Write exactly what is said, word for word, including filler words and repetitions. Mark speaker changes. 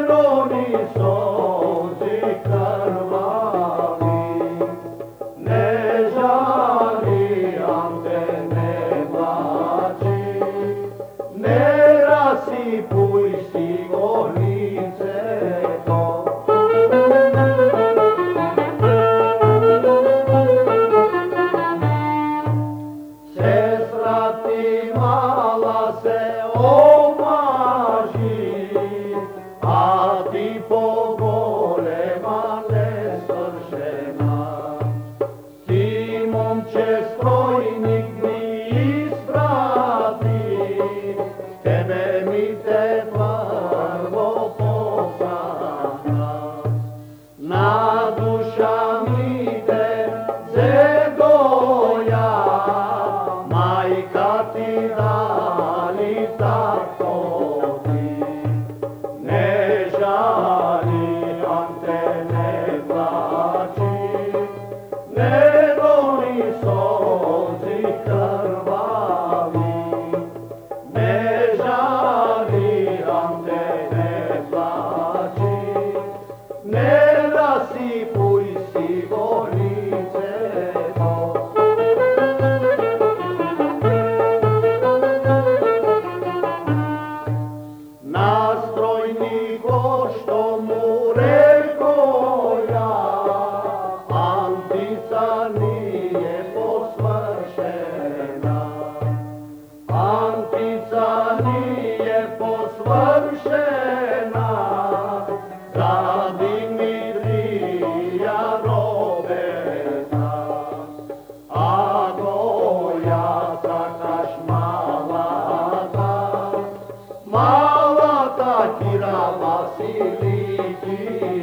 Speaker 1: roni solzi krvavi, ne žalijam te, ne plači, ne rasipuj si golice to. Sestra ti mala se omaži, a ti po golema nesvršena. Ti momče strojnik mi isprati, tebe mi te tvarvo posana. Na duša mi te zedoja, majka ti dali tako ti. Ne žalijam te, ne plači, ne roni solzi krvavi, ne žalijam te, ne plači, ne rasipuj si golice to. Na strojniku što mu reko ja, Antica nije posvršena. Antica nije posvršena, za Dimitrija robeta. Ako ja sakaš malata, malata Kira Vasiliki,